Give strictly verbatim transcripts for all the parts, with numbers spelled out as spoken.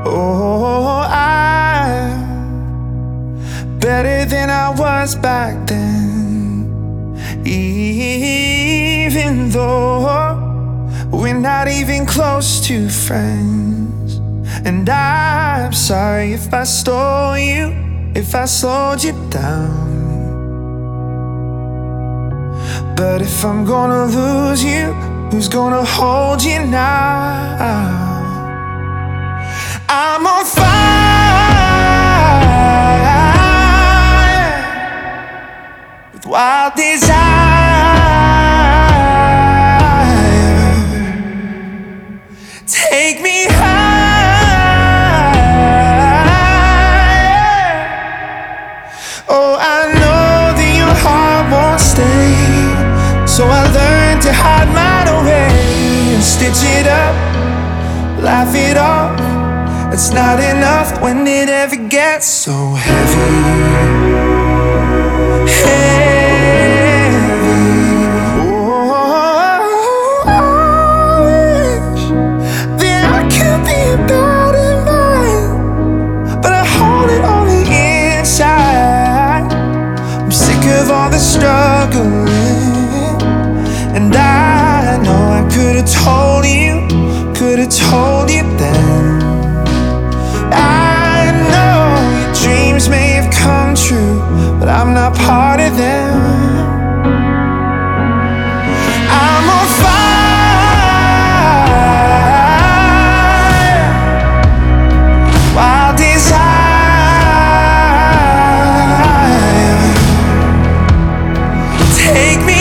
Oh, I'm better than I was back then, even though we're not even close to friends. And I'm sorry if I stole you, if I slowed you down. But if I'm gonna lose you, who's gonna hold you now? I'm on fire with wild desire. Take me higher. Oh, I know that your heart won't stay, so I learned to hide mine away and stitch it up, laugh it off. It's not enough when it ever gets so heavy, heavy. Oh, I wish that I could be a better man, but I hold it on the inside. I'm sick of all the struggling, and I know I could've told you, could've told you then. I know your dreams may have come true, but I'm not part of them. I'm on fire, wild desire. Take me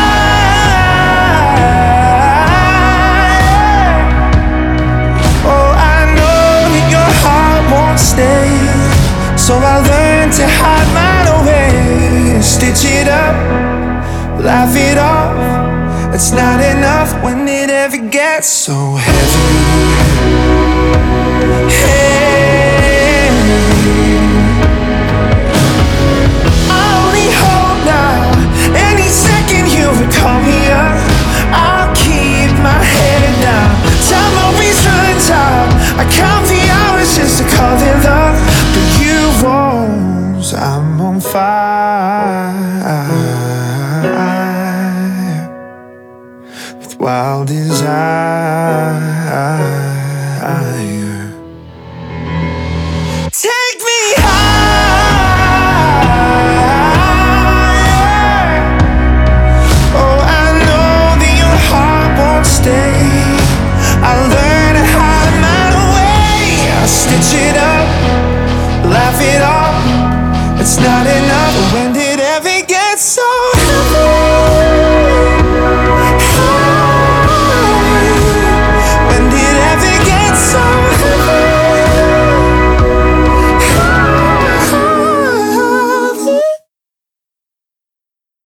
higher. Oh, I know that your heart won't stay, so I learned to hide mine away and stitch it up, laugh it off. It's not enough when it ever gets so heavy, heavy. I only hope now, any second you would call me up. I'll keep my head down, time always runs out. I count the hours just to call it love, but you won't. I'm on fire with wild desire. Take me higher. Oh, I know that your heart won't stay. I learned to hide mine away. I stitch it up, laugh it off. It's not enough when